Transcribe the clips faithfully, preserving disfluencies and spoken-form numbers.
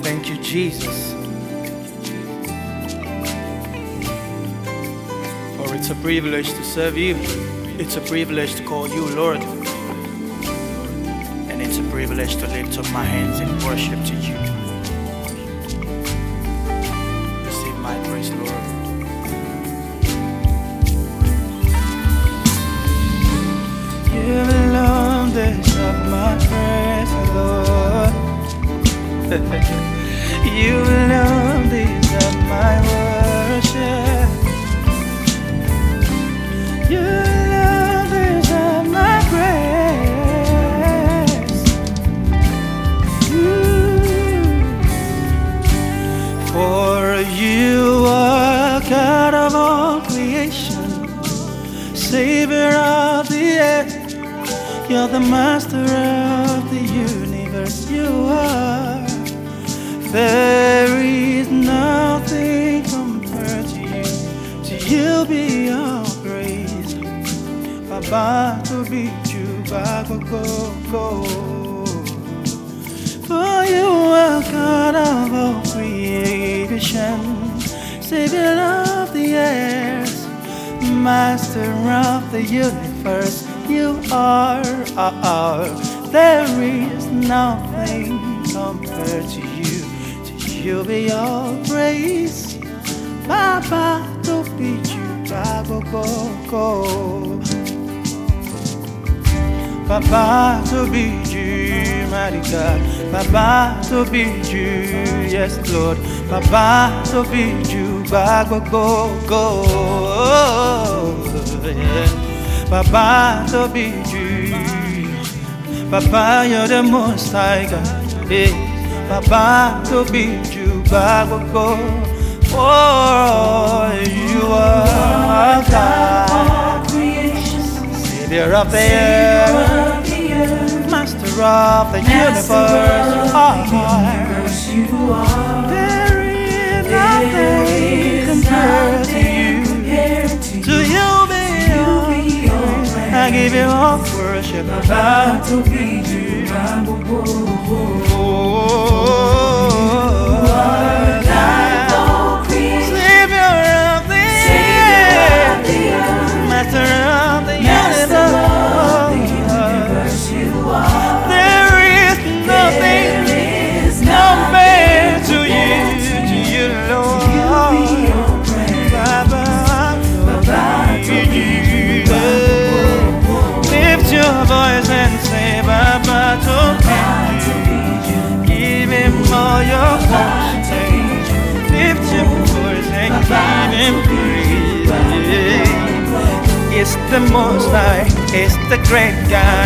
Thank you, Jesus. For it's a privilege to serve you. It's a privilege to call you Lord. And it's a privilege to lift up my hands in worship to you. Receive my praise, Lord. You alone deserve my praise, Lord. You alone deserve my worship. You alone deserve my praise. Ooh. For you are God of all creation, Savior of the earth. You're the master of the universe. You are. There is nothing compared to you. To you be all praise. Baba to be you, Baba go go. For you are God of all creation, Savior of the earth, Master of the universe. You are, are. There is nothing compared to you. To you be all praise. Baba to be you, Baba go go. Baba to be you, mighty God. Baba to be you, yes Lord. Baba to be you, Baba go go. Yeah. Baba to be you. Baba, you're the most high God. Hey. Baba to be you, Baba go. Oh, you are God, Savior of the earth, Master of the universe. You are. There is nothing compared to you. To you be all. I give you all worship. Baba to be you. All your worship, lift your voice and give him praise. It's the most high, it's the great God.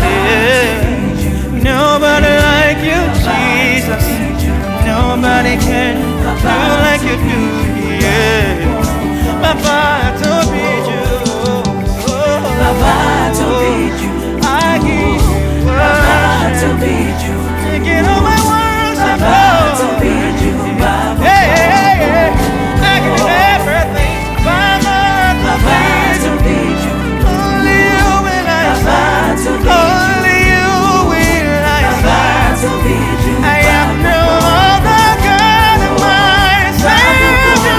Nobody like you, Jesus. Nobody can do like you do. Yeah, Baba to be you, Baba to be you. I give you Baba to be you. Taking all my worship. Baba to be you, Baba. Hey, hey, hey. I give you everything. Baba to be you. Only you will I serve. Only you will I serve. To be you, I have no other God in my Savior.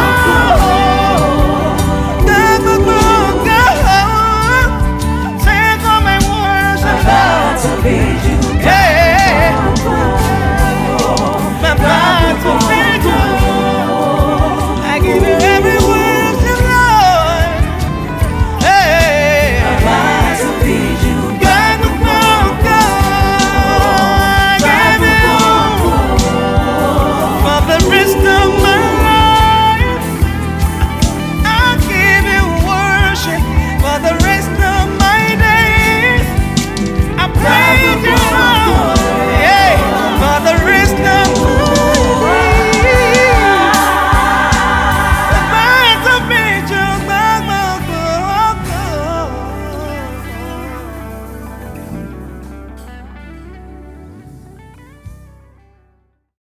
Baba go. Take all my worship. Baba to be you.